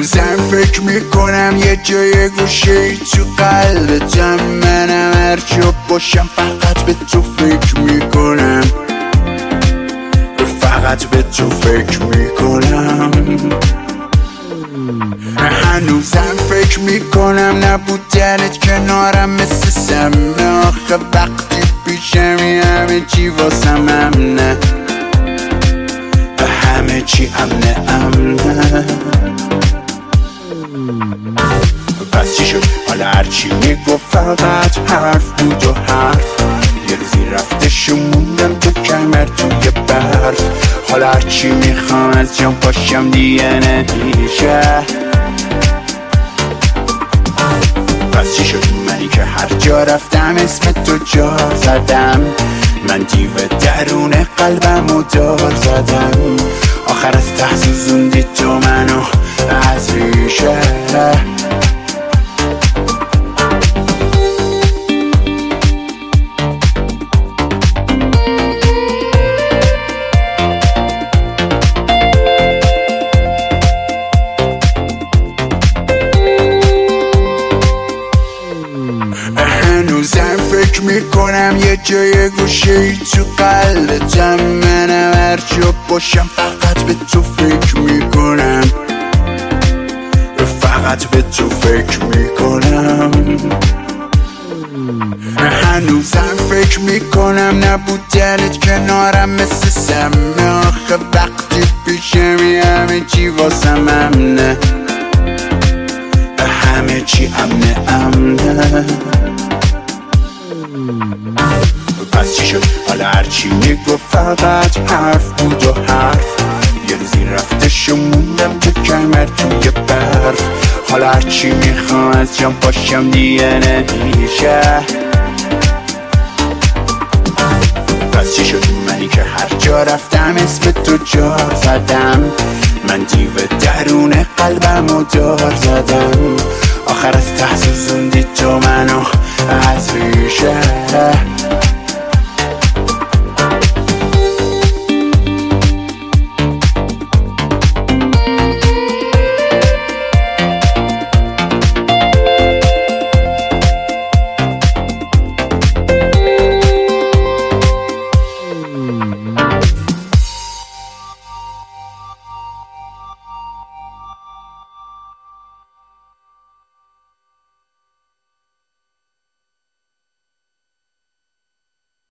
هنوزم فکر میکنم یه جای گوشه‌ای تو قلبتم. منم هر جا باشم فقط به تو فکر میکنم، فقط به تو فکر میکنم. هنوزم فکر میکنم نبودنت کنارم مثل سمه. آخه وقتی پیشمی همه چی واسم امنه، همه چی امنه. پس چی شد حالا هرچی میگفت فقط حرف بود و حرف. یه روزی رفتش و موندم تو کمر توی برف. حالا هرچی میخوام از جام پاشم دیگه نمیشه. پس چی شد منی که هر جا رفتم اسم تو جا زدم. من دیو درون قلبم و دار زدم. آخر از ته سوزوندی تو منو از ریشه. هنوزم فکر میکنم یه جای گوشه‌ای تو قلبتم. منم هر جا باشم فقط به تو فکر میکنم، فقط به تو فکر میکنم. هنوزم فکر میکنم نبودنت کنارم مثل سمه. آخه وقتی پیشمی همه چی واسم امنه، همه چی امنه. پس چی شد حالا هرچی میگفت فقط حرف بود و حرف. یه روزی رفتش و موندم تو کمر توی برف. حالا هرچی میخوام از جام پاشم دیگه نمیشه. پس چی شد منی که هر جا رفتم اسم تو جا زدم. من دیو درون قلبم و دار زدم. آخر از ته سوزوندی تو منو از ریشه.